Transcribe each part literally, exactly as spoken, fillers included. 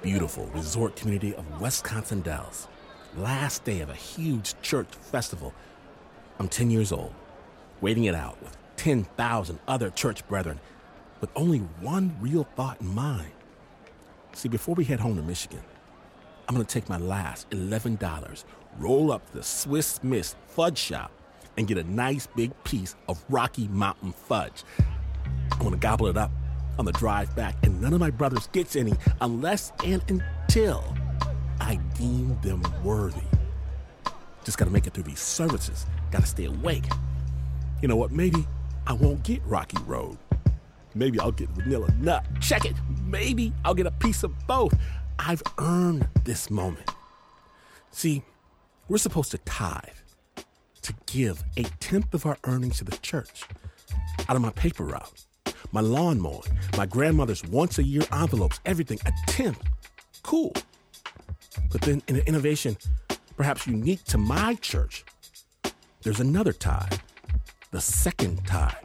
beautiful resort community of Wisconsin Dells. Last day of a huge church festival. I'm ten years old, waiting it out with ten thousand other church brethren, with only one real thought in mind. See, before we head home to Michigan, I'm going to take my last eleven dollars, roll up to the Swiss Miss Fudge Shop, and get a nice big piece of Rocky Mountain fudge. I'm going to gobble it up on the drive back, and none of my brothers gets any unless and until I deem them worthy. Just got to make it through these services. Got to stay awake. You know what? Maybe I won't get Rocky Road. Maybe I'll get Vanilla Nut. Check it. Maybe I'll get a piece of both. I've earned this moment. See, we're supposed to tithe, to give a tenth of our earnings to the church. Out of my paper route, my lawn mowing, my grandmother's once-a-year envelopes, everything, a tenth. Cool. But then in an innovation perhaps unique to my church, there's another tithe, the second tithe.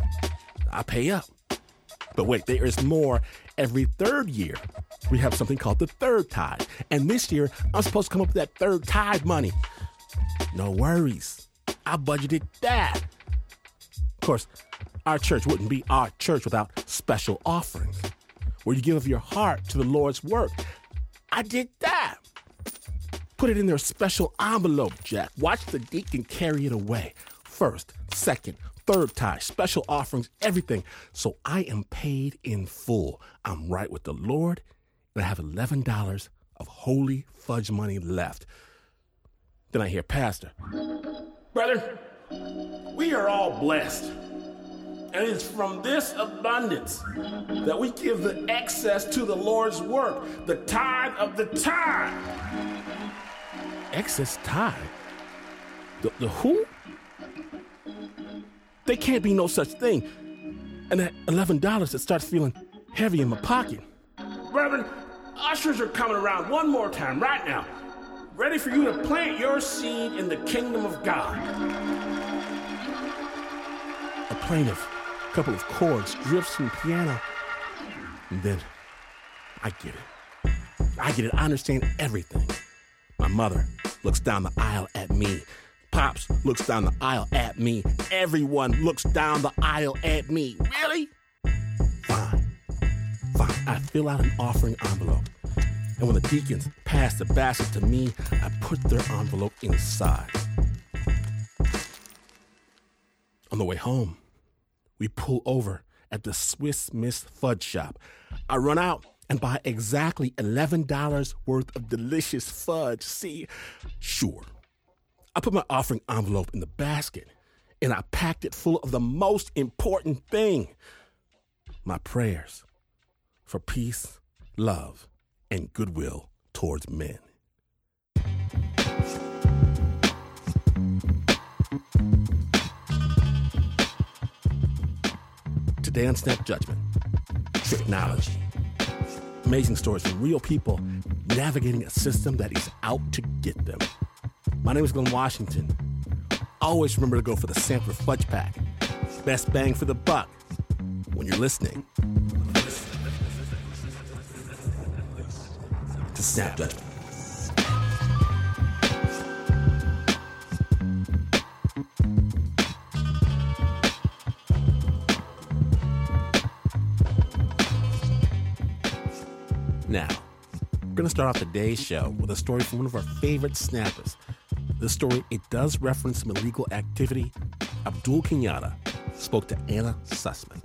I pay up. But wait, there is more. Every third year, we have something called the third tithe. And this year, I'm supposed to come up with that third tithe money. No worries. I budgeted that. Of course, our church wouldn't be our church without special offerings, where you give of your heart to the Lord's work. I did that. Put it in their special envelope, Jack. Watch the deacon carry it away. First, second, third tithe, special offerings, everything. So I am paid in full. I'm right with the Lord, and I have eleven dollars of holy fudge money left. Then I hear Pastor, "Brother, we are all blessed. And it's from this abundance that we give the excess to the Lord's work, the tithe of the tithe." Excess tithe? The, the who? There can't be no such thing. And that eleven dollars, it starts feeling heavy in my pocket. "Reverend, ushers are coming around one more time right now, ready for you to plant your seed in the kingdom of God." A plaintive couple of chords drifts from the piano, and then I get it. I get it. I understand everything. My mother looks down the aisle at me. Pops looks down the aisle at me. Everyone looks down the aisle at me. Really? Fine. Fine. I fill out an offering envelope. And when the deacons pass the basket to me, I put their envelope inside. On the way home, we pull over at the Swiss Miss Fudge Shop. I run out and buy exactly eleven dollars worth of delicious fudge. See, sure, I put my offering envelope in the basket, and I packed it full of the most important thing, my prayers for peace, love, and goodwill towards men. Today on Snap Judgment, technology. Amazing stories from real people navigating a system that is out to get them. My name is Glenn Washington. Always remember to go for the Sanford Fudge Pack. Best bang for the buck when you're listening to Snap Judgment. Now, we're going to start off today's show with a story from one of our favorite snappers. This story, it does reference some illegal activity. Abdul Kenyatta spoke to Anna Sussman.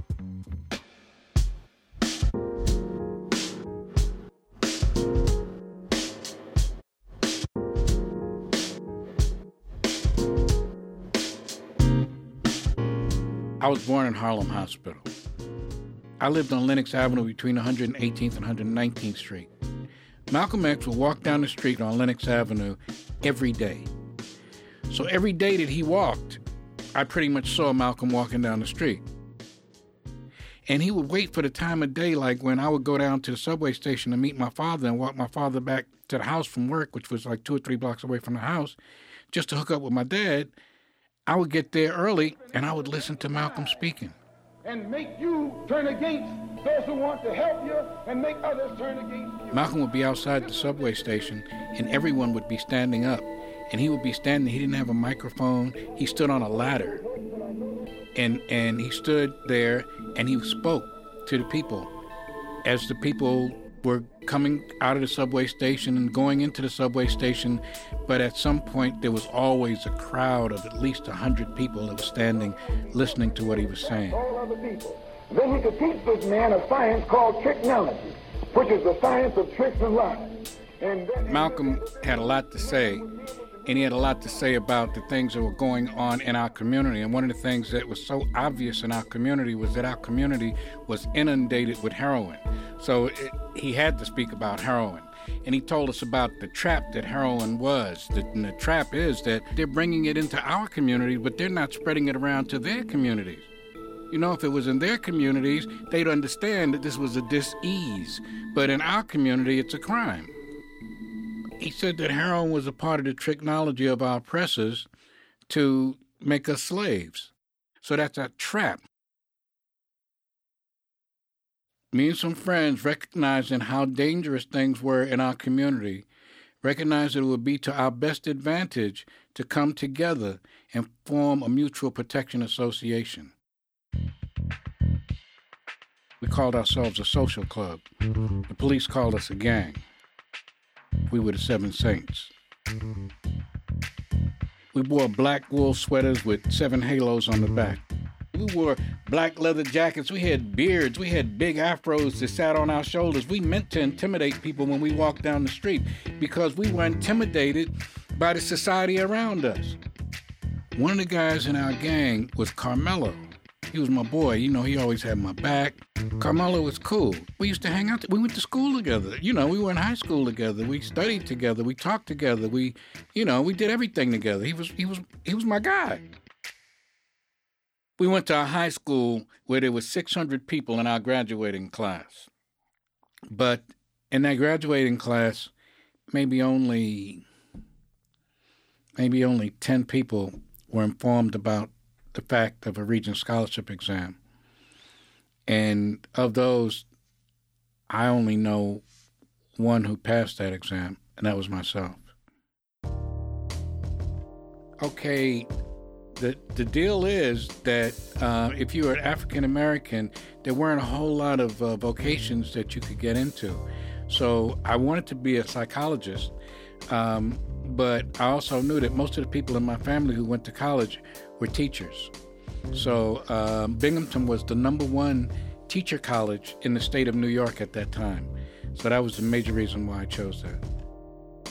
I was born in Harlem Hospital. I lived on Lenox Avenue between one hundred eighteenth and one hundred nineteenth Street. Malcolm X would walk down the street on Lenox Avenue every day. So every day that he walked, I pretty much saw Malcolm walking down the street. And he would wait for the time of day, like when I would go down to the subway station to meet my father and walk my father back to the house from work, which was like two or three blocks away from the house, just to hook up with my dad. I would get there early and I would listen to Malcolm speaking. and make you turn against those who want to help you and make others turn against you. Malcolm would be outside the subway station, and everyone would be standing up. And he would be standing, he didn't have a microphone, he stood on a ladder. And and he stood there and he spoke to the people as the people were coming out of the subway station and going into the subway station. But at some point, there was always a crowd of at least one hundred people that were standing, listening to what he was saying. All other people. Then he could teach this man a science called tricknology, which is the science of tricks and lies. And then Malcolm had a lot to say, and he had a lot to say about the things that were going on in our community. And one of the things that was so obvious in our community was that our community was inundated with heroin. So it, he had to speak about heroin. And he told us about the trap that heroin was. The, and the trap is that they're bringing it into our community, but they're not spreading it around to their communities. You know, if it was in their communities, they'd understand that this was a dis-ease. But in our community, it's a crime. He said that heroin was a part of the tricknology of our oppressors to make us slaves. So that's a trap. Me and some friends, recognizing how dangerous things were in our community, recognized that it would be to our best advantage to come together and form a mutual protection association. We called ourselves a social club. The police called us a gang. We were the Seven Saints. We wore black wool sweaters with seven halos on the back. We wore black leather jackets. We had beards. We had big afros that sat on our shoulders. We meant to intimidate people when we walked down the street because we were intimidated by the society around us. One of the guys in our gang was Carmelo. He was my boy. You know, he always had my back. Carmelo was cool. We used to hang out. We went to school together. You know, we were in high school together. We studied together. We talked together. We, you know, we did everything together. He was, he was, he was my guy. We went to a high school where there was six hundred people in our graduating class. But in that graduating class, maybe only, maybe only ten people were informed about the fact of a Regents Scholarship exam. And of those, I only know one who passed that exam, and that was myself. Okay, the the deal is that uh, if you were African American, there weren't a whole lot of uh, vocations that you could get into. So I wanted to be a psychologist, um, but I also knew that most of the people in my family who went to college were teachers. So um, Binghamton was the number one teacher college in the state of New York at that time. So that was the major reason why I chose that.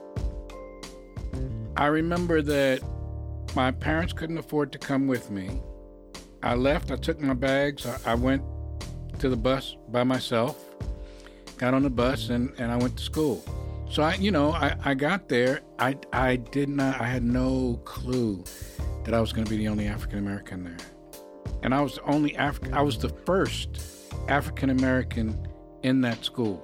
I remember that my parents couldn't afford to come with me. I left, I took my bags, I, I went to the bus by myself, got on the bus, and, and I went to school. So I, you know, I, I got there, I, I did not, I had no clue that I was going to be the only African American there. And I was the only African, I was the first African American in that school.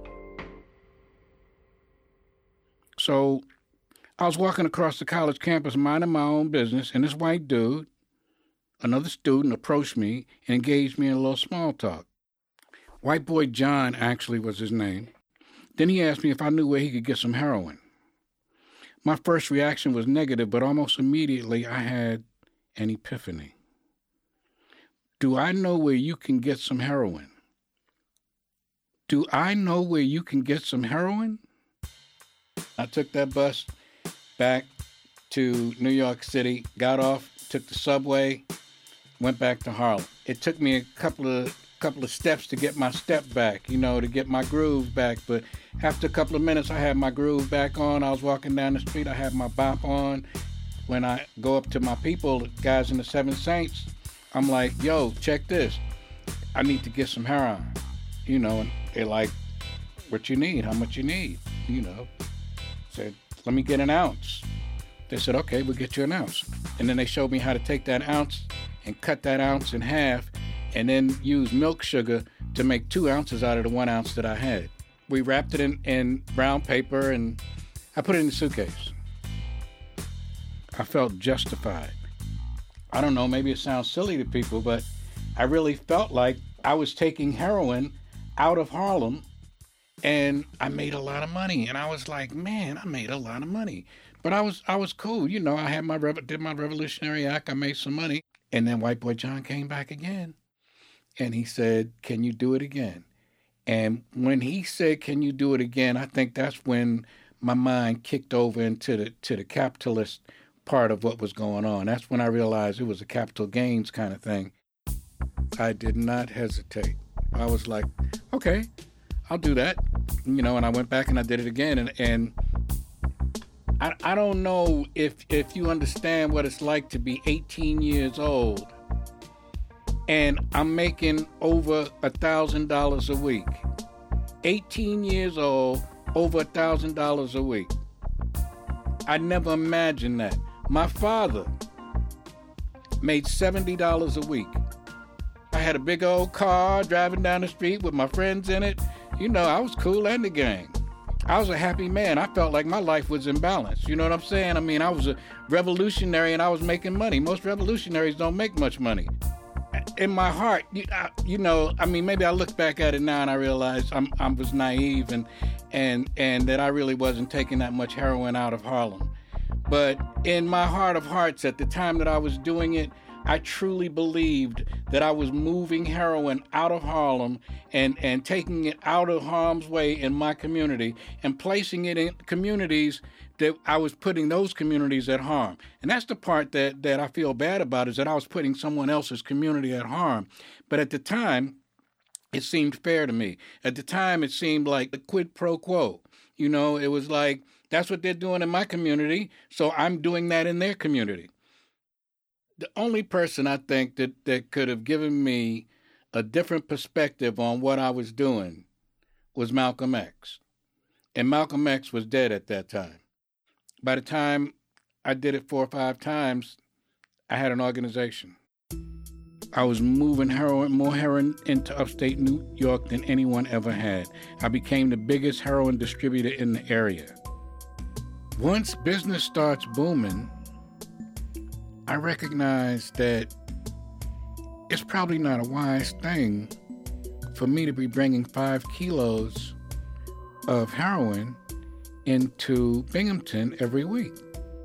So I was walking across the college campus, minding my own business, and this white dude, another student, approached me and engaged me in a little small talk. White boy John actually was his name. Then he asked me if I knew where he could get some heroin. My first reaction was negative, but almost immediately I had an epiphany. Do I know where you can get some heroin? Do I know where you can get some heroin? I took that bus back to New York City, got off, took the subway, went back to Harlem. It took me a couple of couple of steps to get my step back, you know, to get my groove back. But after a couple of minutes, I had my groove back on. I was walking down the street. I had my bop on. When I go up to my people, the guys in the Seven Saints, I'm like, yo, check this. I need to get some heroin, you know, and they're like, what you need? How much you need? You know, said, let me get an ounce. They said, okay, we'll get you an ounce. And then they showed me how to take that ounce and cut that ounce in half and then use milk sugar to make two ounces out of the one ounce that I had. We wrapped it in, in brown paper and I put it in the suitcase. I felt justified. I don't know, maybe it sounds silly to people, but I really felt like I was taking heroin out of Harlem, and I made a lot of money. And I was like, man, I made a lot of money. But I was I was cool. You know, I had my did my Revolutionary Act. I made some money. And then White Boy John came back again. And he said, can you do it again? And when he said, can you do it again, I think that's when my mind kicked over into the to the capitalist part of what was going on. That's when I realized it was a capital gains kind of thing. I did not hesitate. I was like, okay, I'll do that. You know, and I went back and I did it again. And, and I, I don't know if, if you understand what it's like to be eighteen years old and I'm making over a thousand dollars a week. eighteen years old, over a thousand dollars a week. I never imagined that. My father made seventy dollars a week. I had a big old car driving down the street with my friends in it. You know, I was cool and the gang. I was a happy man. I felt like my life was in balance. You know what I'm saying? I mean, I was a revolutionary and I was making money. Most revolutionaries don't make much money. In my heart, you, I, you know, I mean, maybe I look back at it now and I realize I'm, I was naive and, and, and that I really wasn't taking that much heroin out of Harlem. But in my heart of hearts, at the time that I was doing it, I truly believed that I was moving heroin out of Harlem and, and taking it out of harm's way in my community and placing it in communities that I was putting those communities at harm. And that's the part that, that I feel bad about, is that I was putting someone else's community at harm. But at the time, it seemed fair to me. At the time, it seemed like a quid pro quo. You know, it was like, that's what they're doing in my community, so I'm doing that in their community. The only person I think that, that could have given me a different perspective on what I was doing was Malcolm X. And Malcolm X was dead at that time. By the time I did it four or five times, I had an organization. I was moving heroin, more heroin into upstate New York than anyone ever had. I became the biggest heroin distributor in the area. Once business starts booming, I recognize that it's probably not a wise thing for me to be bringing five kilos of heroin into Binghamton every week.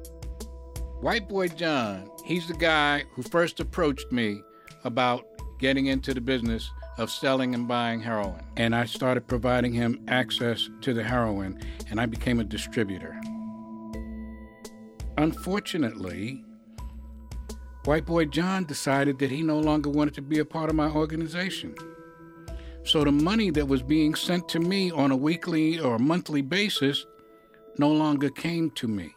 White Boy John, he's the guy who first approached me about getting into the business of selling and buying heroin. And I started providing him access to the heroin, and I became a distributor. Unfortunately, White Boy John decided that he no longer wanted to be a part of my organization. So the money that was being sent to me on a weekly or a monthly basis no longer came to me.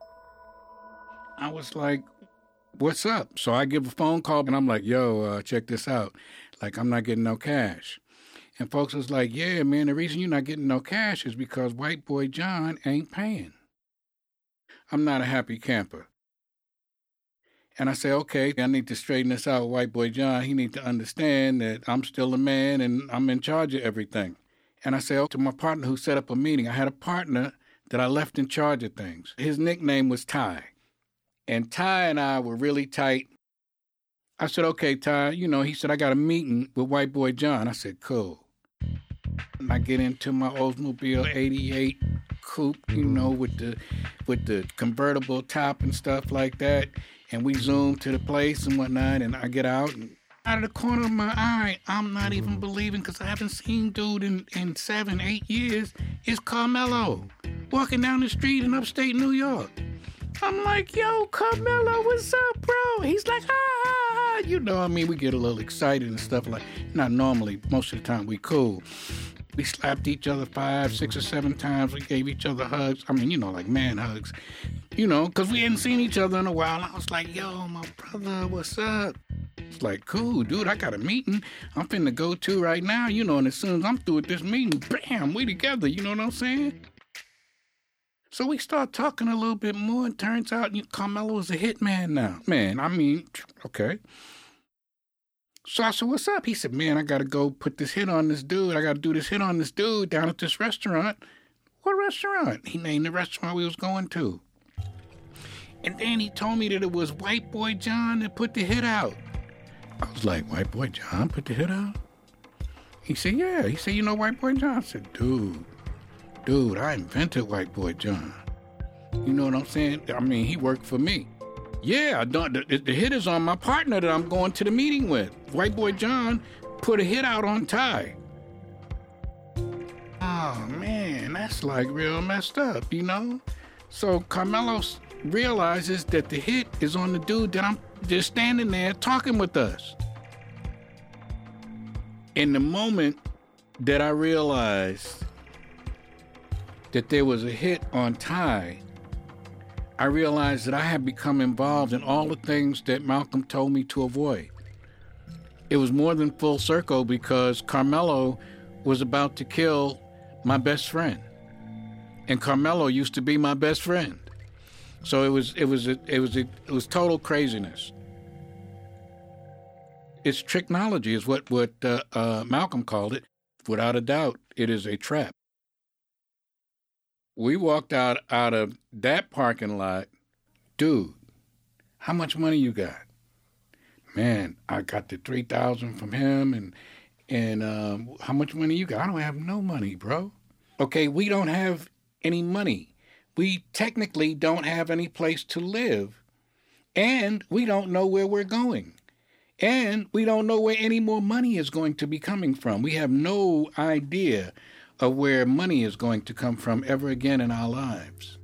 I was like, what's up? So I give a phone call and I'm like, yo, uh, check this out. Like, I'm not getting no cash. And folks was like, yeah, man, the reason you're not getting no cash is because White Boy John ain't paying. I'm not a happy camper. And I say, okay, I need to straighten this out with White Boy John. He need to understand that I'm still a man and I'm in charge of everything. And I say, oh, to my partner who set up a meeting, I had a partner that I left in charge of things. His nickname was Ty. And Ty and I were really tight. I said, okay, Ty, you know, he said, I got a meeting with White Boy John. I said, cool. And I get into my Oldsmobile eighty-eight coupe, you know, with the with the convertible top and stuff like that. And we zoom to the place and whatnot, and I get out, and out of the corner of my eye, I'm not even believing, because I haven't seen dude in, in seven, eight years, it's Carmelo, walking down the street in upstate New York. I'm like, yo, Carmelo, what's up, bro? He's like, ah, ah, ah. You know, I mean, we get a little excited and stuff like, not normally, most of the time we cool. We slapped each other five, six or seven times. We gave each other hugs. I mean, you know, like man hugs. You know, because we hadn't seen each other in a while. I was like, yo, my brother, what's up? It's like, cool, dude, I got a meeting I'm finna go to right now. You know, and as soon as I'm through with this meeting, bam, we together. You know what I'm saying? So we start talking a little bit more, and turns out you know, Carmelo is a hitman now. Man, I mean, okay. So I said, what's up? He said, man, I got to go put this hit on this dude. I got to do this hit on this dude down at this restaurant. What restaurant? He named the restaurant we was going to. And then he told me that it was White Boy John that put the hit out. I was like, White Boy John put the hit out? He said, yeah. He said, you know White Boy John? I said, dude, dude, I invented White Boy John. You know what I'm saying? I mean, he worked for me. Yeah, I don't, the, the hit is on my partner that I'm going to the meeting with. White Boy John put a hit out on Ty. Oh, man, that's like real messed up, you know? So Carmelo realizes that the hit is on the dude that I'm just standing there talking with us. In the moment that I realized that there was a hit on Ty, I realized that I had become involved in all the things that Malcolm told me to avoid. It was more than full circle because Carmelo was about to kill my best friend. And Carmelo used to be my best friend. So it was it was a, it was a, it was total craziness. It's tricknology is what what uh, uh, Malcolm called it. Without a doubt, it is a trap. We walked out out of that parking lot. Dude, how much money you got? Man, I got the three thousand from him, and and um, how much money you got? I don't have no money, bro. Okay, we don't have any money. We technically don't have any place to live, and we don't know where we're going, and we don't know where any more money is going to be coming from. We have no idea of where money is going to come from ever again in our lives.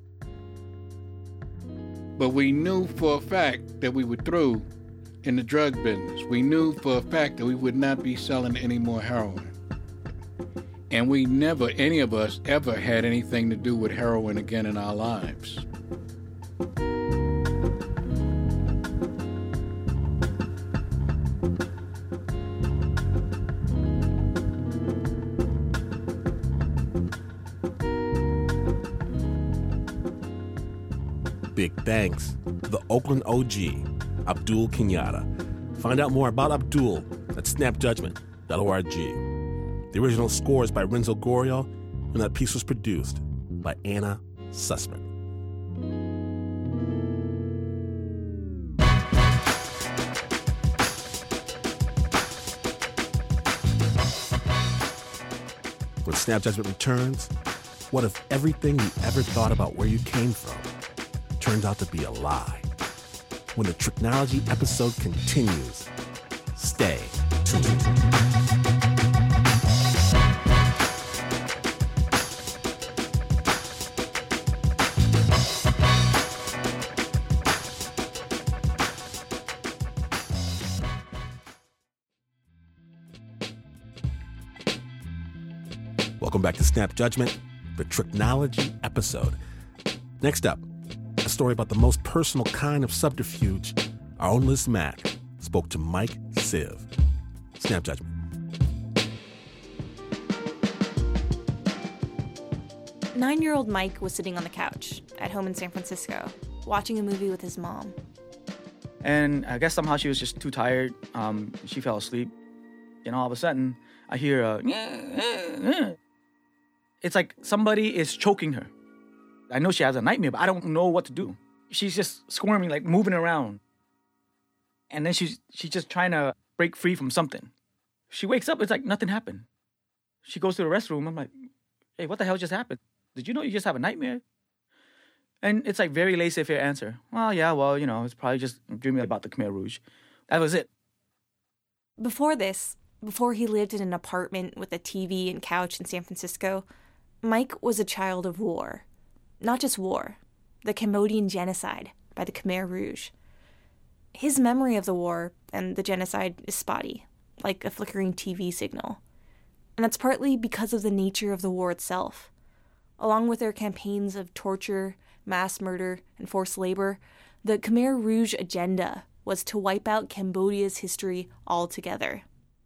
But we knew for a fact that we were through in the drug business. We knew for a fact that we would not be selling any more heroin. And we never, any of us, ever had anything to do with heroin again in our lives. Big thanks to the Oakland O G, Abdul Kenyatta. Find out more about Abdul at snap judgment dot org. The original score is by Renzo Gorio, and that piece was produced by Anna Sussman. When Snap Judgment returns, what if everything you ever thought about where you came from turns out to be a lie? When the Tricknology episode continues, stay tuned. Welcome back to Snap Judgment, the Tricknology episode. Next up, a story about the most personal kind of subterfuge. Our own Liz Mack spoke to Mike Siv. Snap Judgment. Nine-year-old Mike was sitting on the couch at home in San Francisco, watching a movie with his mom. And I guess somehow she was just too tired. Um, she fell asleep. And all of a sudden, I hear a... It's like somebody is choking her. I know she has a nightmare, but I don't know what to do. She's just squirming, like moving around. And then she's she's just trying to break free from something. She wakes up, it's like nothing happened. She goes to the restroom. I'm like, hey, what the hell just happened? Did you know you just have a nightmare? And it's like very laissez-faire answer. Well, yeah, well, you know, it's probably just dreaming about the Khmer Rouge. That was it. Before this, before he lived in an apartment with a T V and couch in San Francisco, Mike was a child of war. Not just war, the Cambodian genocide by the Khmer Rouge. His memory of the war and the genocide is spotty, like a flickering T V signal. And that's partly because of the nature of the war itself. Along with their campaigns of torture, mass murder, and forced labor, the Khmer Rouge agenda was to wipe out Cambodia's history altogether.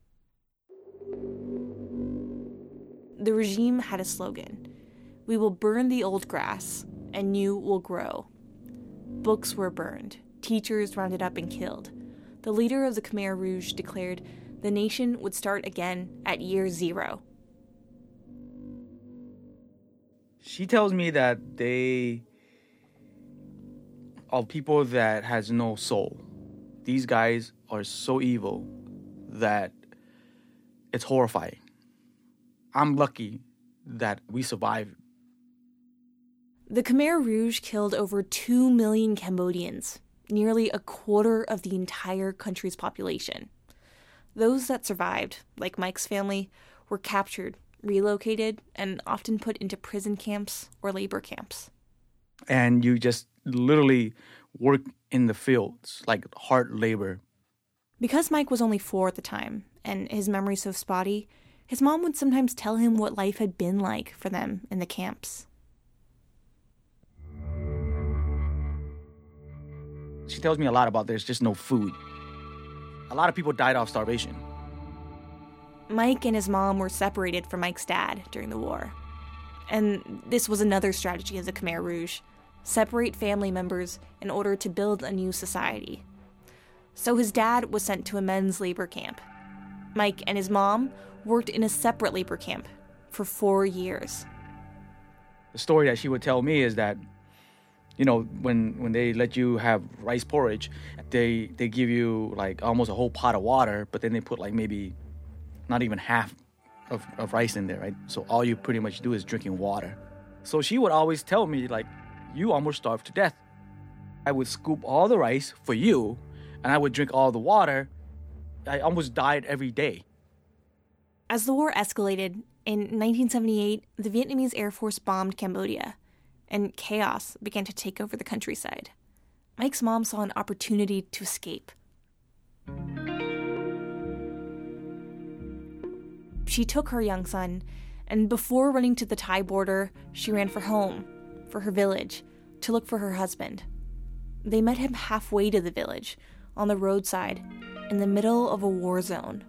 The regime had a slogan: "We will burn the old grass, and new will grow." Books were burned, teachers rounded up and killed. The leader of the Khmer Rouge declared the nation would start again at year zero. She tells me that they are people that has no soul. These guys are so evil that it's horrifying. I'm lucky that we survived. The Khmer Rouge killed over two million Cambodians, nearly a quarter of the entire country's population. Those that survived, like Mike's family, were captured, relocated, and often put into prison camps or labor camps. And you just literally work in the fields, like hard labor. Because Mike was only four at the time, and his memory so spotty, his mom would sometimes tell him what life had been like for them in the camps. She tells me a lot about there's just no food. A lot of people died of starvation. Mike and his mom were separated from Mike's dad during the war. And this was another strategy of the Khmer Rouge: separate family members in order to build a new society. So his dad was sent to a men's labor camp. Mike and his mom worked in a separate labor camp for four years. The story that she would tell me is that, you know, when, when they let you have rice porridge, they, they give you like almost a whole pot of water, but then they put like maybe not even half of, of rice in there, right? So all you pretty much do is drinking water. So she would always tell me, like, you almost starved to death. I would scoop all the rice for you, and I would drink all the water. I almost died every day. As the war escalated, in nineteen seventy-eight, the Vietnamese Air Force bombed Cambodia, and chaos began to take over the countryside. Mike's mom saw an opportunity to escape. She took her young son, and before running to the Thai border, she ran for home, for her village, to look for her husband. They met him halfway to the village, on the roadside, in the middle of a war zone.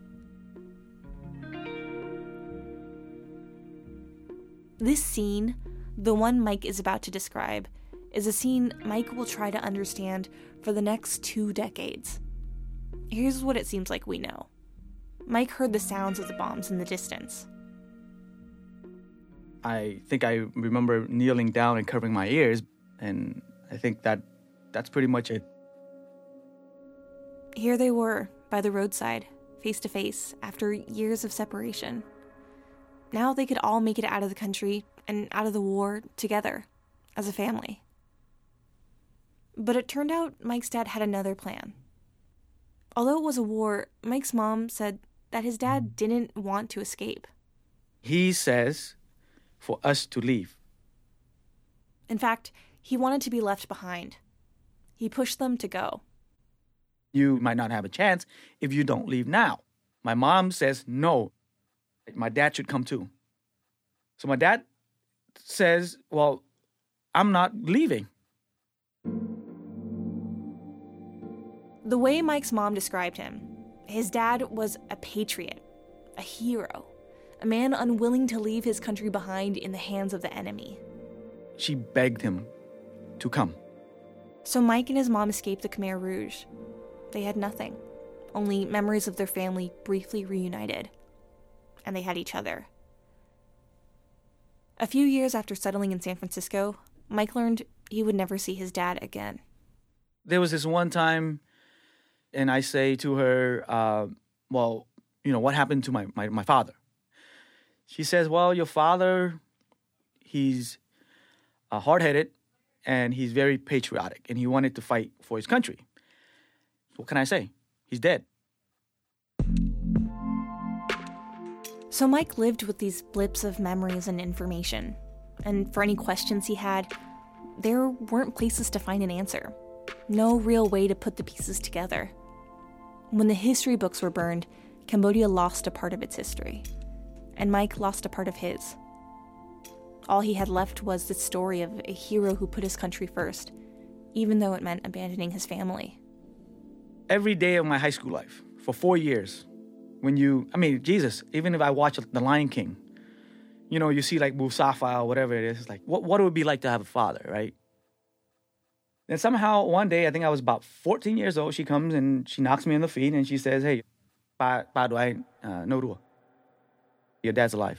This scene, the one Mike is about to describe, is a scene Mike will try to understand for the next two decades. Here's what it seems like we know. Mike heard the sounds of the bombs in the distance. I think I remember kneeling down and covering my ears, and I think that that's pretty much it. Here they were, by the roadside, face to face, after years of separation. Now they could all make it out of the country and out of the war together, as a family. But it turned out Mike's dad had another plan. Although it was a war, Mike's mom said that his dad didn't want to escape. He says for us to leave. In fact, he wanted to be left behind. He pushed them to go. You might not have a chance if you don't leave now. My mom says no. My dad should come too. So my dad says, well, I'm not leaving. The way Mike's mom described him, his dad was a patriot, a hero, a man unwilling to leave his country behind in the hands of the enemy. She begged him to come. So Mike and his mom escaped the Khmer Rouge. They had nothing, only memories of their family briefly reunited. And they had each other. A few years after settling in San Francisco, Mike learned he would never see his dad again. There was this one time, and I say to her, uh, well, you know, what happened to my, my, my father? She says, well, your father, he's uh, hard-headed, and he's very patriotic, and he wanted to fight for his country. What can I say? He's dead. So Mike lived with these blips of memories and information, and for any questions he had, there weren't places to find an answer. No real way to put the pieces together. When the history books were burned, Cambodia lost a part of its history, and Mike lost a part of his. All he had left was the story of a hero who put his country first, even though it meant abandoning his family. Every day of my high school life, for four years, when you, I mean, Jesus, even if I watch The Lion King, you know, you see like Mufasa or whatever it is, it's like, what, what it would be like to have a father, right? And somehow one day, I think I was about fourteen years old, she comes and she knocks me in the feet and she says, hey, Pa, pa Dwai, uh, no rua. Your dad's alive.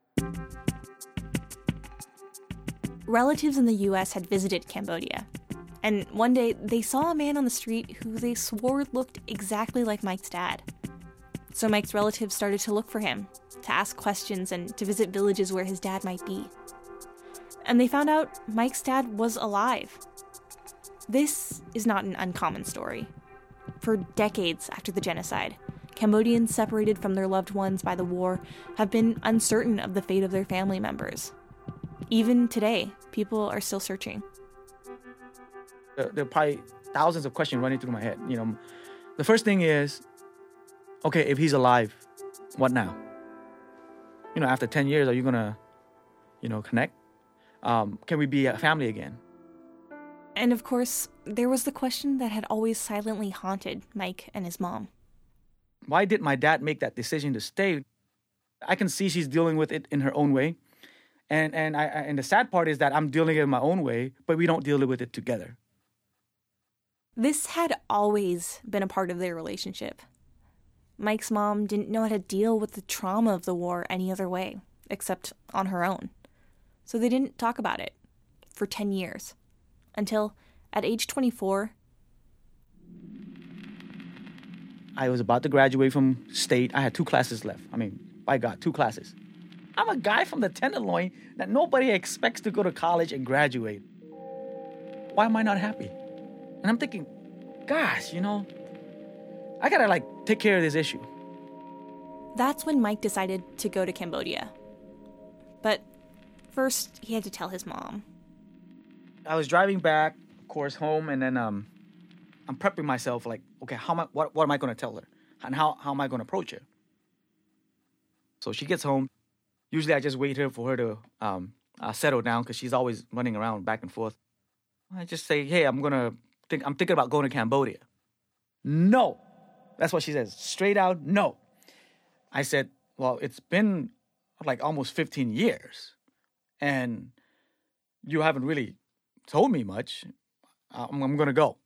Relatives in the U S had visited Cambodia, And one day, they saw a man on the street who they swore looked exactly like Mike's dad. So Mike's relatives started to look for him, to ask questions and to visit villages where his dad might be. And they found out Mike's dad was alive. This is not an uncommon story. For decades after the genocide, Cambodians separated from their loved ones by the war have been uncertain of the fate of their family members. Even today, people are still searching. There are probably thousands of questions running through my head. You know, the first thing is, okay, if he's alive, what now? You know, after ten years, are you gonna, you know, connect? Um, can we be a family again? And of course, there was the question that had always silently haunted Mike and his mom. Why did my dad make that decision to stay? I can see she's dealing with it in her own way. And and I and the sad part is that I'm dealing it in my own way, but we don't deal with it together. This had always been a part of their relationship. Mike's mom didn't know how to deal with the trauma of the war any other way, except on her own. So they didn't talk about it for ten years. Until, at age twenty-four, I was about to graduate from state. I had two classes left. I mean, by God, two classes. I'm a guy from the Tenderloin that nobody expects to go to college and graduate. Why am I not happy? And I'm thinking, gosh, you know, I gotta, like, take care of this issue. That's when Mike decided to go to Cambodia. But first, he had to tell his mom. I was driving back, of course, home, and then um, I'm prepping myself, like, okay, how am I, what, what am I going to tell her? And how, how am I going to approach her? So she gets home. Usually I just wait here for her to um, uh, settle down because she's always running around back and forth. I just say, hey, I'm going to think, I'm thinking about going to Cambodia. No. That's what she says. Straight out, no. I said, well, it's been like almost fifteen years. And you haven't really told me much. I'm, I'm going to go.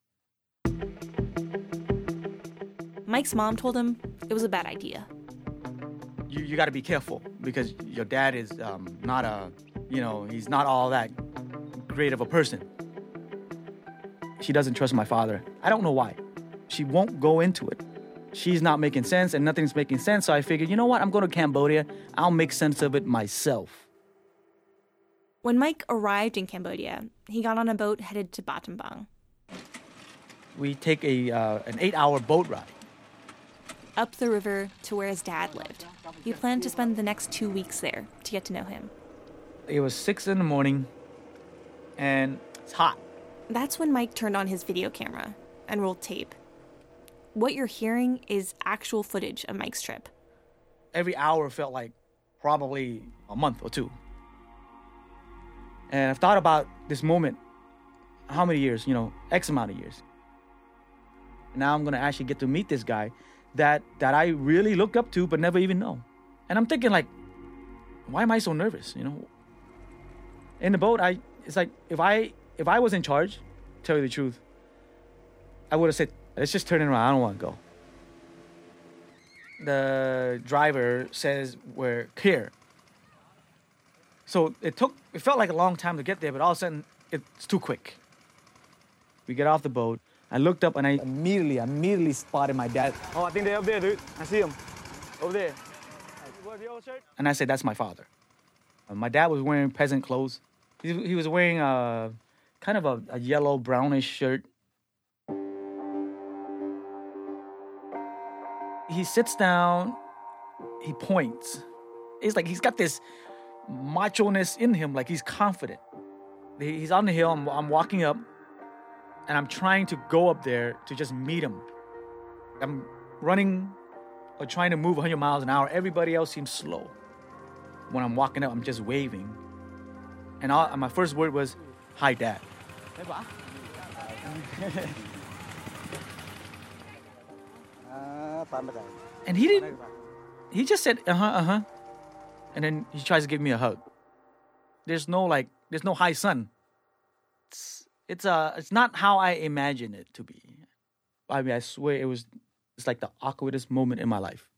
Mike's mom told him it was a bad idea. You you got to be careful because your dad is um, not a, you know, he's not all that great of a person. She doesn't trust my father. I don't know why. She won't go into it. She's not making sense and nothing's making sense. So I figured, you know what? I'm going to Cambodia. I'll make sense of it myself. When Mike arrived in Cambodia, he got on a boat headed to Battambang. We take a uh, an eight-hour boat ride. Up the river to where his dad lived. He planned to spend the next two weeks there to get to know him. It was six in the morning, and it's hot. That's when Mike turned on his video camera and rolled tape. What you're hearing is actual footage of Mike's trip. Every hour felt like probably a month or two. And I've thought about this moment, how many years, you know, X amount of years. Now I'm going to actually get to meet this guy that, that I really look up to but never even know. And I'm thinking, like, why am I so nervous, you know? In the boat, I it's like, if I if I was in charge, tell you the truth, I would have said, let's just turn it around. I don't want to go. The driver says we're here. So it took, it felt like a long time to get there, but all of a sudden, it's too quick. We get off the boat. I looked up and I immediately, immediately spotted my dad. Oh, I think they're up there, dude. I see him. Over there. What, the old shirt? And I said, that's my father. Uh, my dad was wearing peasant clothes. He, he was wearing a, kind of a, a yellow, brownish shirt. He sits down, he points. It's like he's got this macho-ness in him, like he's confident. He's on the hill, I'm, I'm walking up, and I'm trying to go up there to just meet him. I'm running or trying to move one hundred miles an hour. Everybody else seems slow. When I'm walking up, I'm just waving. And, all, and my first word was, hi, Dad. And he didn't, he just said, uh-huh, uh-huh. And then he tries to give me a hug. There's no, like, there's no hi, son. It's, it's, uh, it's not how I imagine it to be. I mean, I swear it was, it's like the awkwardest moment in my life.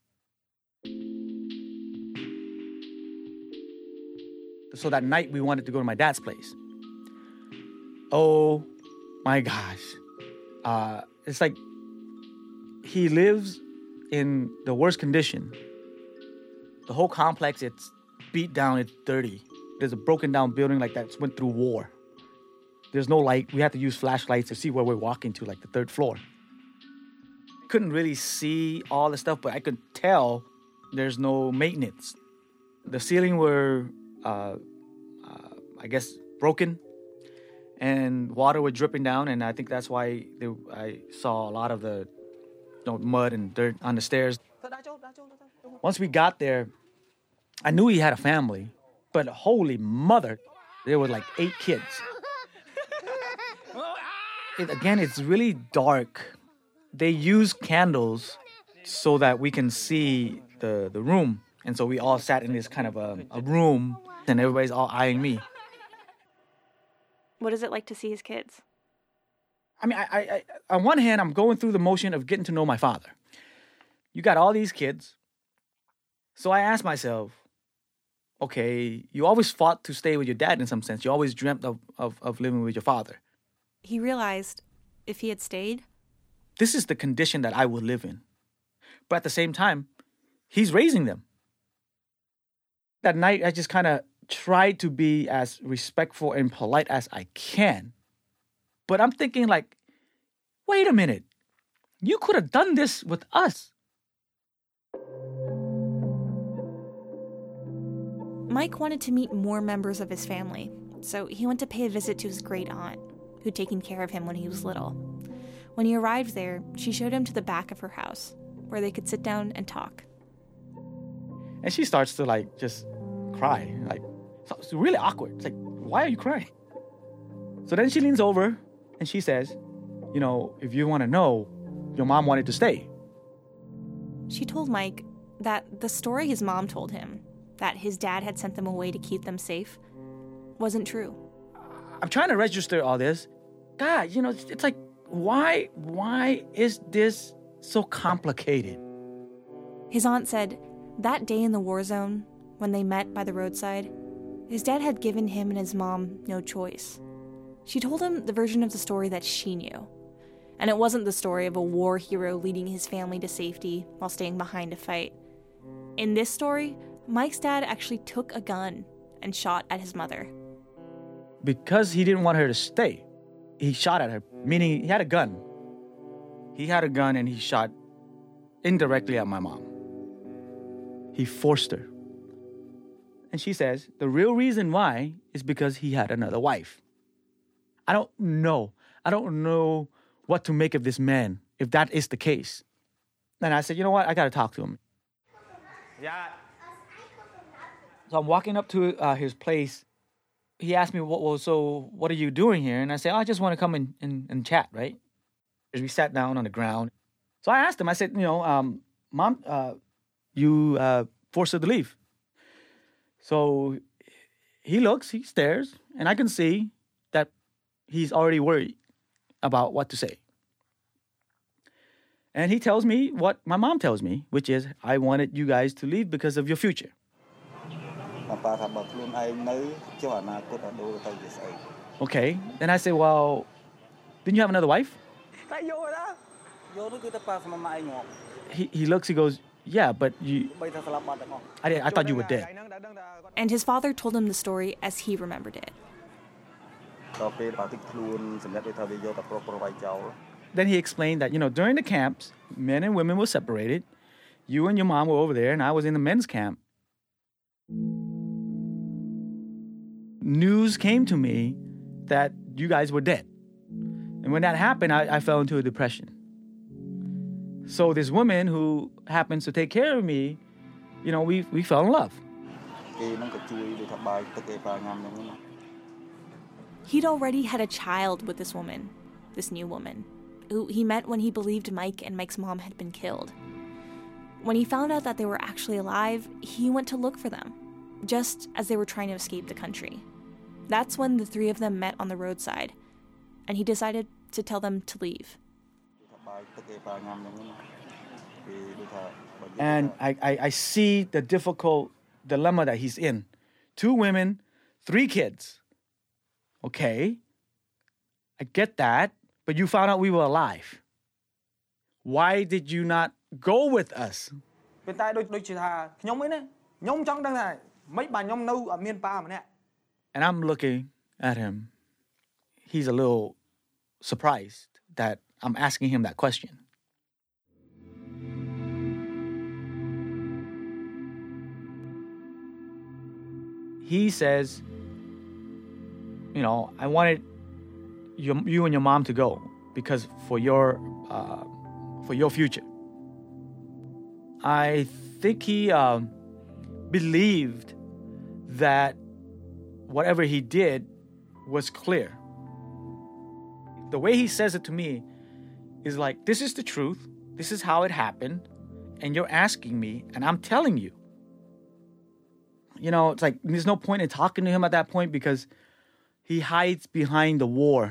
So that night, we wanted to go to my dad's place. Oh, my gosh. Uh, it's like he lives in the worst condition. The whole complex, it's beat down, it's dirty. There's a broken down building like that's went through war. There's no light. We have to use flashlights to see where we're walking to, like the third floor. Couldn't really see all the stuff, but I could tell there's no maintenance. The ceiling were, uh, uh, I guess, broken, and water was dripping down, and I think that's why they, I saw a lot of the you know, mud and dirt on the stairs. Once we got there, I knew he had a family, but holy mother, there were like eight kids. It, again, it's really dark. They use candles so that we can see the, the room. And so we all sat in this kind of a, a room, and everybody's all eyeing me. What is it like to see his kids? I mean, I, I, I, on one hand, I'm going through the motion of getting to know my father. You got all these kids. So I asked myself, okay, you always fought to stay with your dad in some sense. You always dreamt of, of, of living with your father. He realized if he had stayed, this is the condition that I would live in. But at the same time, he's raising them. That night, I just kind of tried to be as respectful and polite as I can. But I'm thinking like, wait a minute. You could have done this with us. Mike wanted to meet more members of his family, so he went to pay a visit to his great aunt, who'd taken care of him when he was little. When he arrived there, she showed him to the back of her house, where they could sit down and talk. And she starts to like just cry. Like, it's really awkward. It's like, why are you crying? So then she leans over and she says, you know, if you want to know, your mom wanted to stay. She told Mike that the story his mom told him, that his dad had sent them away to keep them safe, wasn't true. I'm trying to register all this. God, you know, it's, it's like, why, why is this so complicated? His aunt said that day in the war zone, when they met by the roadside, his dad had given him and his mom no choice. She told him the version of the story that she knew. And it wasn't the story of a war hero leading his family to safety while staying behind to fight. In this story, Mike's dad actually took a gun and shot at his mother. Because he didn't want her to stay, he shot at her, meaning he had a gun. He had a gun and he shot indirectly at my mom. He forced her. And she says the real reason why is because he had another wife. I don't know. I don't know what to make of this man, if that is the case. And I said, you know what? I got to talk to him. Yeah. So I'm walking up to uh, his place. He asked me, well, so what are you doing here? And I said, oh, I just want to come and, and, and chat, right? As we sat down on the ground. So I asked him, I said, you know, um, Mom, uh, you uh, forced her to leave. So he looks, he stares, and I can see that he's already worried about what to say. And he tells me what my mom tells me, which is, I wanted you guys to leave because of your future. Okay, then I say, well, didn't you have another wife? He, he looks, he goes, yeah, but you, I, I thought you were dead. And his father told him the story as he remembered it. Then he explained that, you know, during the camps, men and women were separated. You and your mom were over there, and I was in the men's camp. News came to me that you guys were dead. And when that happened, I, I fell into a depression. So this woman who happens to take care of me, you know, we we fell in love. He'd already had a child with this woman, this new woman, who he met when he believed Mike and Mike's mom had been killed. When he found out that they were actually alive, he went to look for them, just as they were trying to escape the country. That's when the three of them met on the roadside, and he decided to tell them to leave. And I, I, I see the difficult dilemma that he's in. Two women, three kids. Okay. I get that, but you found out we were alive. Why did you not go with us? ពេលតែដូចដូចជាថាខ្ញុំឯណាខ្ញុំចង់ដឹងថាមិនបានខ្ញុំនៅអត់មានប៉ាម្នាក់ And I'm looking at him. He's a little surprised that I'm asking him that question. He says, you know, I wanted you, you and your mom to go because for your uh, for your future. I think he um, believed that whatever he did was clear. The way he says it to me is like, this is the truth, this is how it happened, and you're asking me, and I'm telling you. You know, it's like, there's no point in talking to him at that point because he hides behind the war.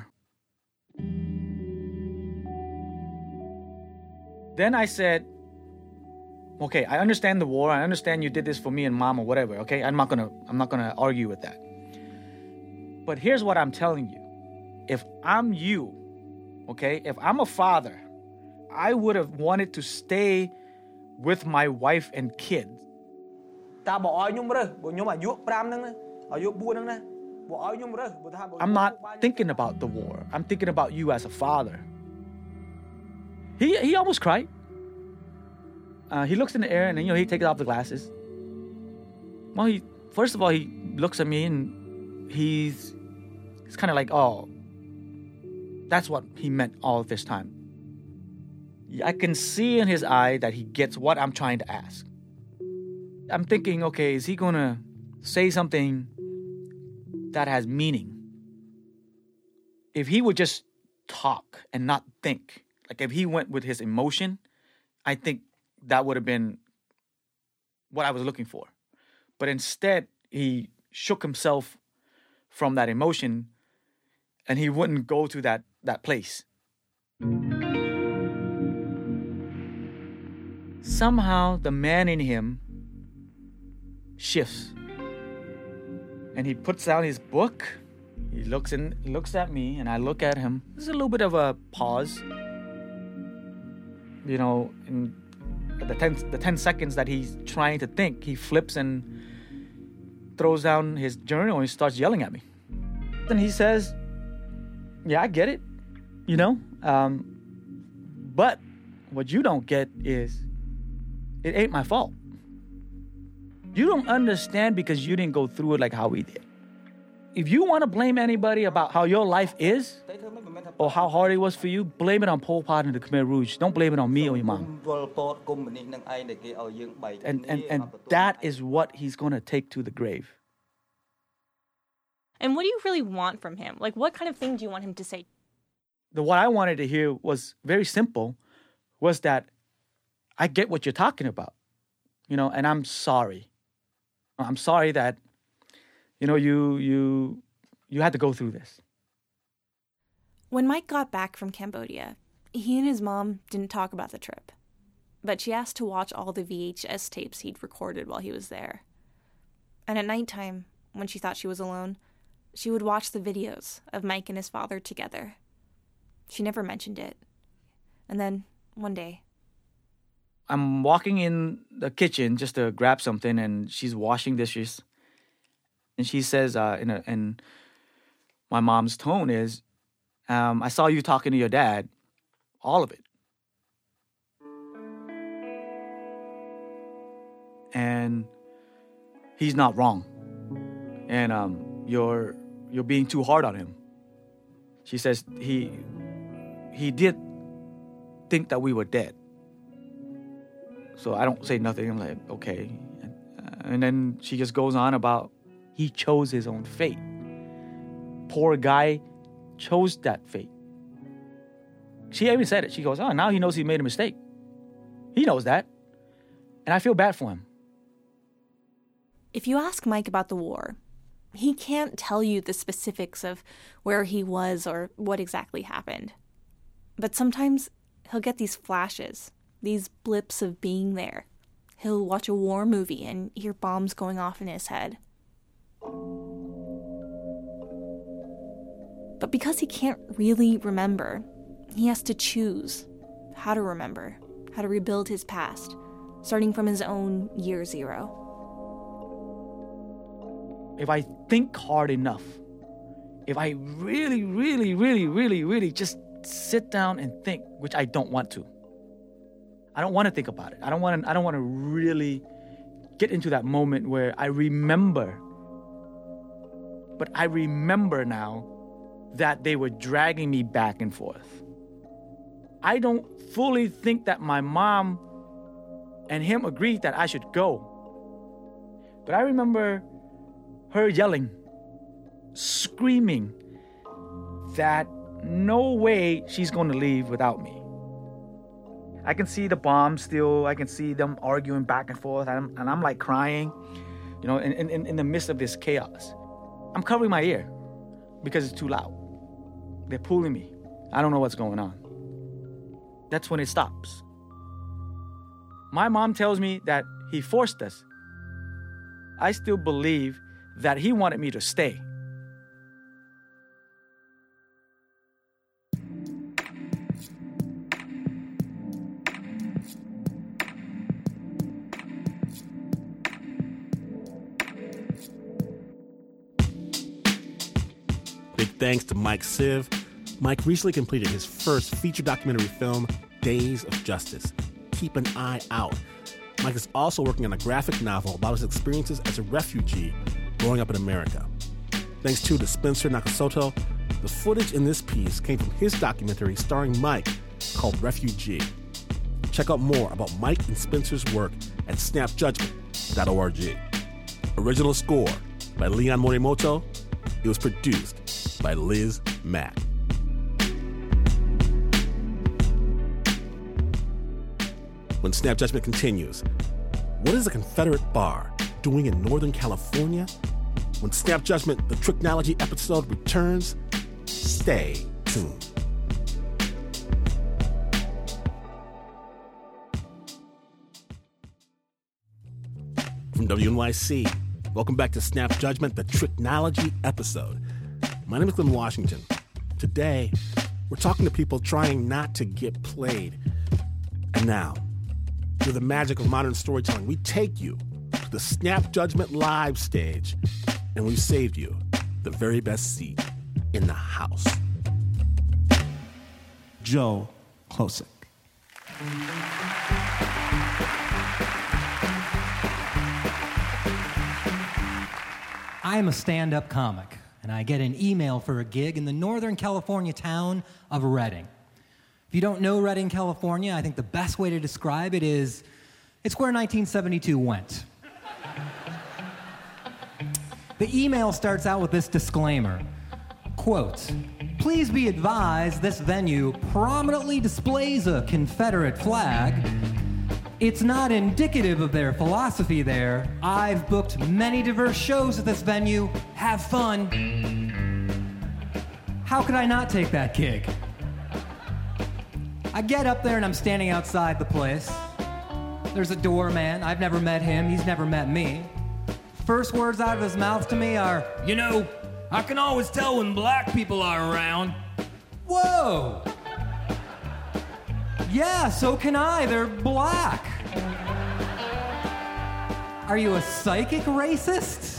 Then I said, okay, I understand the war. I understand you did this for me and mom or whatever. Okay, I'm not gonna, I'm not gonna argue with that. But here's what I'm telling you: if I'm you, okay, if I'm a father, I would have wanted to stay with my wife and kids. តាបើឲ្យខ្ញុំរើសបើខ្ញុំអាយុfiveហ្នឹងអាយុfourហ្នឹងណាបើឲ្យខ្ញុំរើសបើថា I'm not thinking about the war. I'm thinking about you as a father. He he almost cried. Uh, he looks in the air and then, you know, he takes off the glasses. Well, he first of all he looks at me and he's he's kind of like, oh, that's what he meant all this time. I can see in his eye that he gets what I'm trying to ask. I'm thinking, okay, is he gonna say something that has meaning? If he would just talk and not think, like if he went with his emotion, I think that would have been what I was looking for. But instead, he shook himself from that emotion and he wouldn't go to that, that place. Somehow, the man in him shifts. And he puts down his book. He looks in, looks at me, and I look at him. There's a little bit of a pause. You know, in the ten, the ten seconds that he's trying to think, he flips and throws down his journal and he starts yelling at me. Then he says, yeah, I get it, you know? Um, but what you don't get is, it ain't my fault. You don't understand because you didn't go through it like how we did. If you want to blame anybody about how your life is, or how hard it was for you, blame it on Pol Pot and the Khmer Rouge. Don't blame it on me or your mom. And, and, and that is what he's going to take to the grave. And what do you really want from him? Like, what kind of thing do you want him to say? The what I wanted to hear was very simple, was that I get what you're talking about, you know, and I'm sorry. I'm sorry that, you know, you you you had to go through this. When Mike got back from Cambodia, he and his mom didn't talk about the trip, but she asked to watch all the V H S tapes he'd recorded while he was there. And at nighttime, when she thought she was alone, she would watch the videos of Mike and his father together. She never mentioned it. And then, one day, I'm walking in the kitchen just to grab something, and she's washing dishes. And she says, uh, in, a, in my mom's tone is, um, I saw you talking to your dad, all of it. And he's not wrong. And um, you're you're being too hard on him. She says he he did think that we were dead. So I don't say nothing. I'm like, okay. And, uh, and then she just goes on about he chose his own fate. Poor guy chose that fate. She even said it. She goes, oh, now he knows he made a mistake. He knows that. And I feel bad for him. If you ask Mike about the war, he can't tell you the specifics of where he was or what exactly happened. But sometimes he'll get these flashes, these blips of being there. He'll watch a war movie and hear bombs going off in his head. But because he can't really remember, he has to choose how to remember, how to rebuild his past, starting from his own year zero. If I think hard enough, if I really, really, really, really, really just sit down and think, which I don't want to. I don't want to think about it. I don't want to, I don't want to really get into that moment where I remember. But I remember now that they were dragging me back and forth. I don't fully think that my mom and him agreed that I should go. But I remember her yelling, screaming that no way she's going to leave without me. I can see the bomb still. I can see them arguing back and forth. And I'm, and I'm like crying, you know, in, in, in the midst of this chaos. I'm covering my ear because it's too loud. They're pulling me. I don't know what's going on. That's when it stops. My mom tells me that he forced us. I still believe that he wanted me to stay. Big thanks to Mike Siv. Mike recently completed his first feature documentary film, Days of Justice. Keep an eye out. Mike is also working on a graphic novel about his experiences as a refugee growing up in America. Thanks too to Spencer Nakasoto. The footage in this piece came from his documentary starring Mike called Refugee. Check out more about Mike and Spencer's work at snap judgment dot org. Original score by Leon Morimoto. It was produced by Liz Mack. When Snap Judgment continues, what is a Confederate bar doing in Northern California? When Snap Judgment, the Tricknology episode, returns, stay tuned. From W N Y C, welcome back to Snap Judgment, the Tricknology episode. My name is Glenn Washington. Today, we're talking to people trying not to get played. And now, through the magic of modern storytelling, we take you to the Snap Judgment live stage, and we've saved you the very best seat in the house. Joe Klosik. I am a stand-up comic, and I get an email for a gig in the Northern California town of Redding. If you don't know Redding, California, I think the best way to describe it is it's where nineteen seventy-two went. The email starts out with this disclaimer, quote, "Please be advised this venue prominently displays a Confederate flag. It's not indicative of their philosophy there. I've booked many diverse shows at this venue. Have fun." How could I not take that gig? I get up there and I'm standing outside the place. There's a doorman. I've never met him. He's never met me. First words out of his mouth to me are, "You know, I can always tell when black people are around." Whoa! Yeah, so can I. They're black. Are you a psychic racist?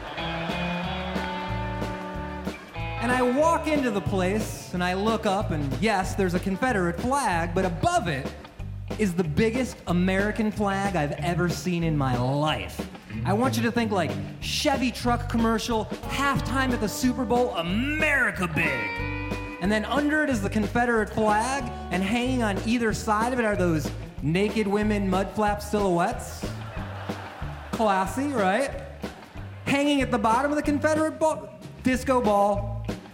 And I walk into the place, and I look up, and yes, there's a Confederate flag, but above it is the biggest American flag I've ever seen in my life. I want you to think like Chevy truck commercial, halftime at the Super Bowl, America big. And then under it is the Confederate flag, and hanging on either side of it are those naked women mud flap silhouettes. Classy, right? Hanging at the bottom of the Confederate ball, disco ball.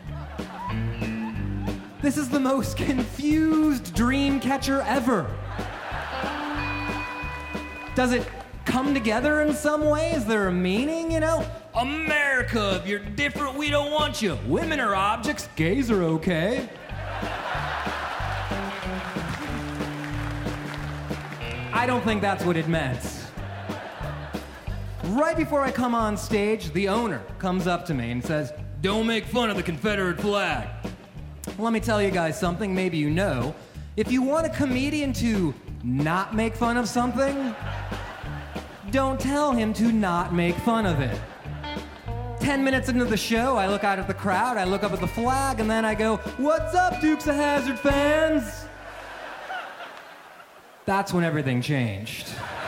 This is the most confused dream catcher ever. Does it come together in some way? Is there a meaning, you know? America, if you're different, we don't want you. Women are objects, gays are okay. I don't think that's what it meant. Right before I come on stage, the owner comes up to me and says, Don't make fun of the Confederate flag. Let me tell you guys something maybe you know. If you want a comedian to not make fun of something, don't tell him to not make fun of it. Ten minutes into the show, I look out at the crowd, I look up at the flag, and then I go, "What's up, Dukes of Hazzard fans?" That's when everything changed.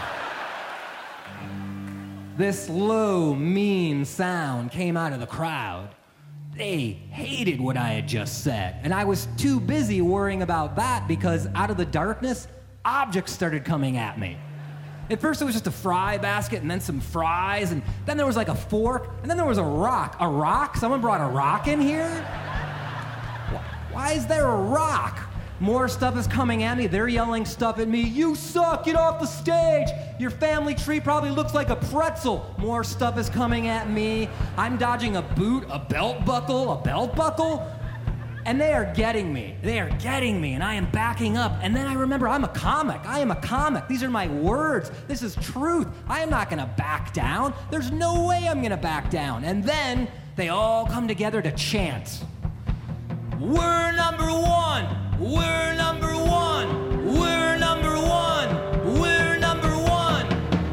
This low, mean sound came out of the crowd. They hated what I had just said, and I was too busy worrying about that because out of the darkness, objects started coming at me. At first it was just a fry basket and then some fries, and then there was like a fork, and then there was a rock. A rock? Someone brought a rock in here? Why is there a rock? More stuff is coming at me. They're yelling stuff at me. "You suck, get off the stage. Your family tree probably looks like a pretzel." More stuff is coming at me. I'm dodging a boot, a belt buckle, a belt buckle. And they are getting me. They are getting me, and I am backing up. And then I remember I'm a comic. I am a comic. These are my words. This is truth. I am not gonna back down. There's no way I'm gonna back down. And then they all come together to chant. "We're number one. We're number one. We're number one. We're number one."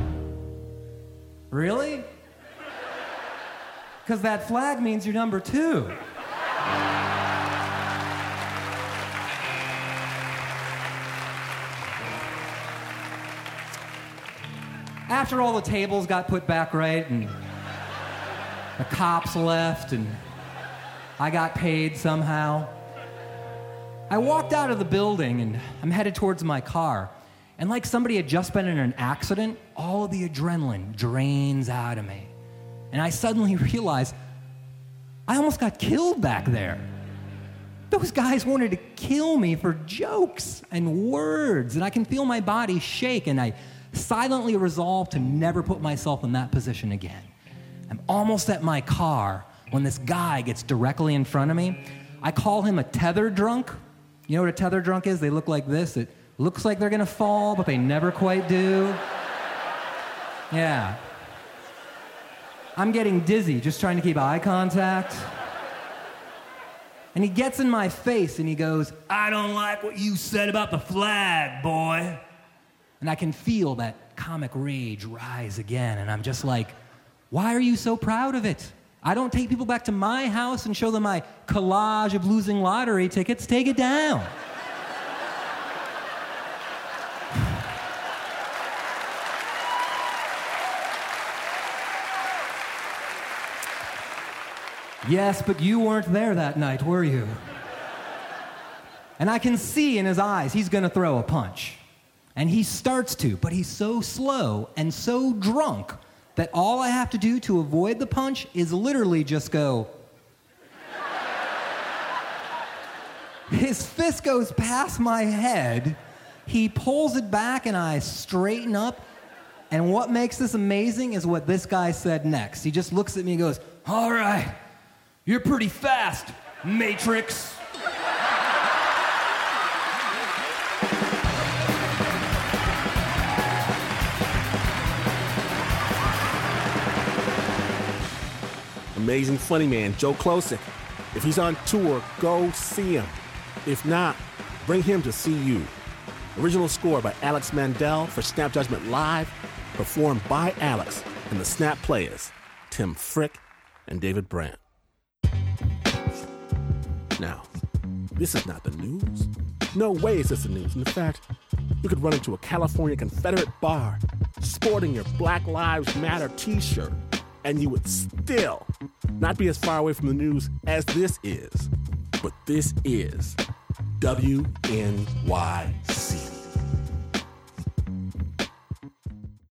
Really? Because that flag means you're number two. After all the tables got put back right and the cops left and I got paid somehow, I walked out of the building and I'm headed towards my car. And like somebody had just been in an accident, all of the adrenaline drains out of me. And I suddenly realized I almost got killed back there. Those guys wanted to kill me for jokes and words, and I can feel my body shake, and I silently resolve to never put myself in that position again. I'm almost at my car when this guy gets directly in front of me. I call him a tether drunk. You know what a tether drunk is? They look like this. It looks like they're gonna fall, but they never quite do. Yeah. I'm getting dizzy just trying to keep eye contact. And he gets in my face and he goes, "I don't like what you said about the flag, boy." And I can feel that comic rage rise again. And I'm just like, why are you so proud of it? I don't take people back to my house and show them my collage of losing lottery tickets. Take it down. Yes, but you weren't there that night, were you? And I can see in his eyes he's gonna throw a punch. And he starts to, but he's so slow and so drunk that all I have to do to avoid the punch is literally just go. His fist goes past my head, he pulls it back and I straighten up, and what makes this amazing is what this guy said next. He just looks at me and goes, "All right, you're pretty fast, Matrix." Amazing funny man, Joe Klocek. If he's on tour, go see him. If not, bring him to see you. Original score by Alex Mandel for Snap Judgment Live, performed by Alex and the Snap Players, Tim Frick and David Brandt. Now, this is not the news. No way is this the news. In fact, you could run into a California Confederate bar sporting your Black Lives Matter t-shirt, and you would still not be as far away from the news as this is. But this is W N Y